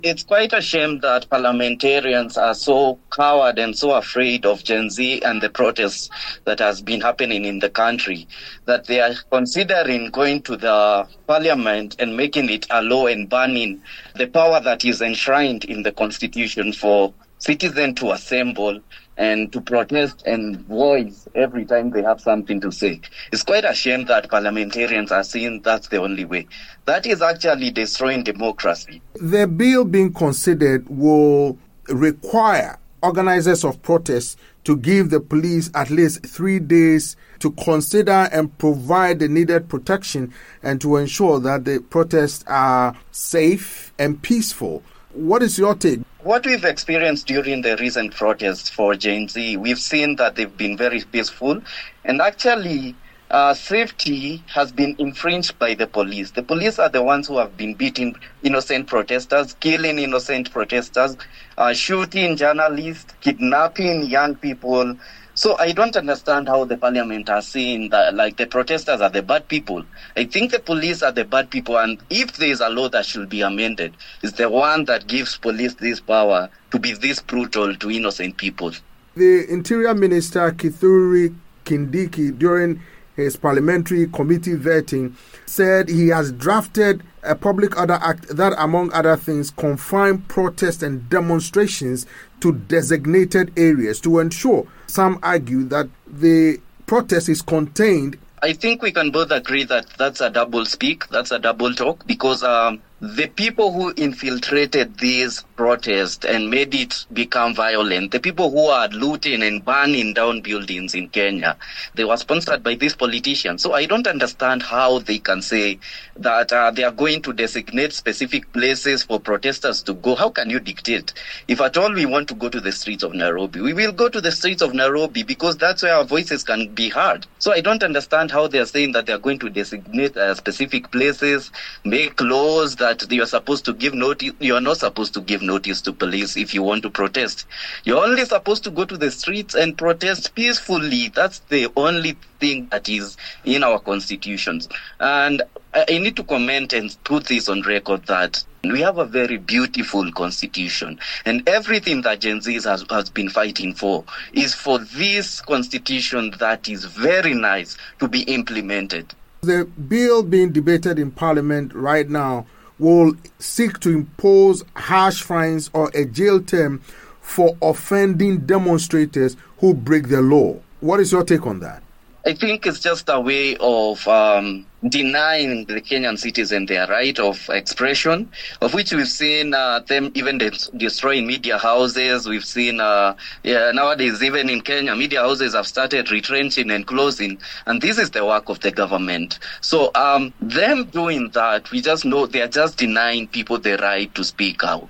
It's quite a shame that parliamentarians are so coward and so afraid of Gen Z and the protests that has been happening in the country, that they are considering going to the parliament and making it a law and banning the power that is enshrined in the constitution for citizens to assemble and to protest and voice every time they have something to say. It's quite a shame that parliamentarians are seeing that's the only way. That is actually destroying democracy. The bill being considered will require organizers of protests to give the police at least 3 days to consider and provide the needed protection and to ensure that the protests are safe and peaceful. What is your take? What we've experienced during the recent protests for Gen Z, we've seen that they've been very peaceful, and actually safety has been infringed by the police. The police are the ones who have been beating innocent protesters, killing innocent protesters, shooting journalists, kidnapping young people. So I don't understand how the parliament are seeing that, like, the protesters are the bad people. I think the police are the bad people, and if there is a law that should be amended, it's the one that gives police this power to be this brutal to innocent people. The Interior Minister, Kithure Kindiki, during his parliamentary committee vetting, said he has drafted a Public Order Act that, among other things, confine protests and demonstrations to designated areas to ensure, some argue, that the protest is contained. I think we can both agree that that's a double speak, that's a double talk, because the people who infiltrated these protests and made it become violent, the people who are looting and burning down buildings in Kenya, they were sponsored by these politicians. So I don't understand how they can say that they are going to designate specific places for protesters to go. How can you dictate? If at all we want to go to the streets of Nairobi, we will go to the streets of Nairobi because that's where our voices can be heard. So I don't understand how they are saying that they are going to designate specific places, make laws that you are supposed to give notice. You are not supposed to give notice to police if you want to protest. You're only supposed to go to the streets and protest peacefully. That's the only thing that is in our constitutions. And I need to comment and put this on record that we have a very beautiful constitution, and everything that Gen Z has been fighting for is for this constitution that is very nice to be implemented. The bill being debated in Parliament right now will seek to impose harsh fines or a jail term for offending demonstrators who break the law. What is your take on that? I think it's just a way of denying the Kenyan citizen their right of expression, of which we've seen them even destroying media houses. We've seen nowadays, even in Kenya, media houses have started retrenching and closing, and this is the work of the government. So them doing that, we just know they are just denying people the right to speak out.